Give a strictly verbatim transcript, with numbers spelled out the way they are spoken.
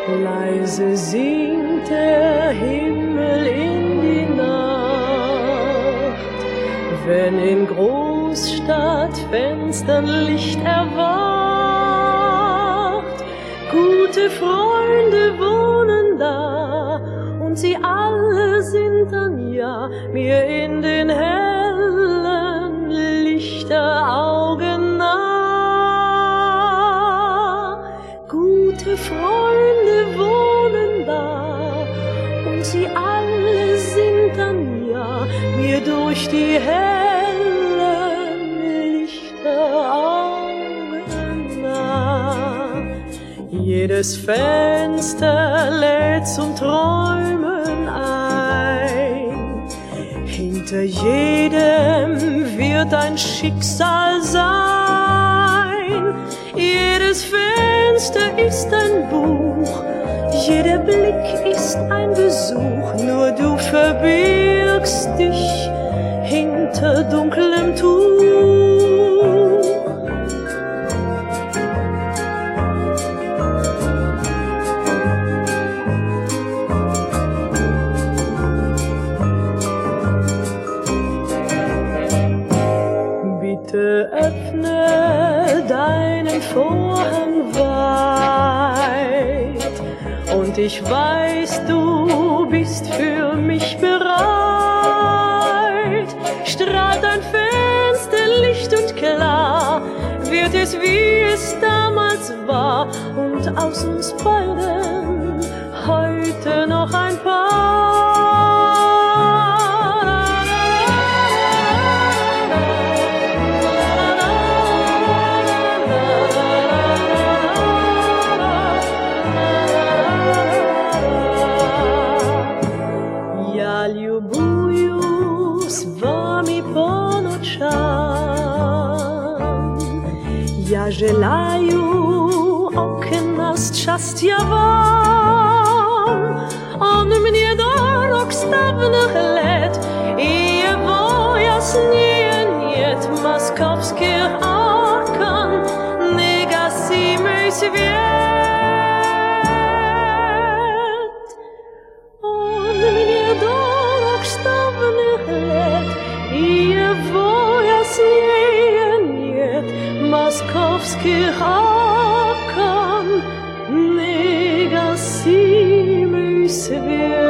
Leise singt der Himmel in die Nacht, wenn in Großstadtfenstern Licht erwacht. Gute Freunde wohnen da und sie alle sind dann ja mir in den hellen Lichteraugen nah. Gute Freunde wohnen da und sie alle sind dann ja mir durch die hellen Lichteraugen nah. Jedes Fenster lädt zum Träumen ein, hinter jedem wird ein Schicksal sein. Jedes Fenster ist ein Buch, jeder Blick ist ein Besuch, nur du verbirgst dich hinter dunklem Tuch. Bitte öffne deinen Vorhang weit und ich weiß, du bist für mich bereit. Strahlt dein Fenster Licht und klar, wird es wie es damals war und aus uns beiden heute noch ein Paar. Люблю с вами по ночам. Я желаю окна щастя вам. Он мне дорог ставных лет, и его яснее нет московских окон, негасимый свет. И его яснее нет московских окон, негасимый свет.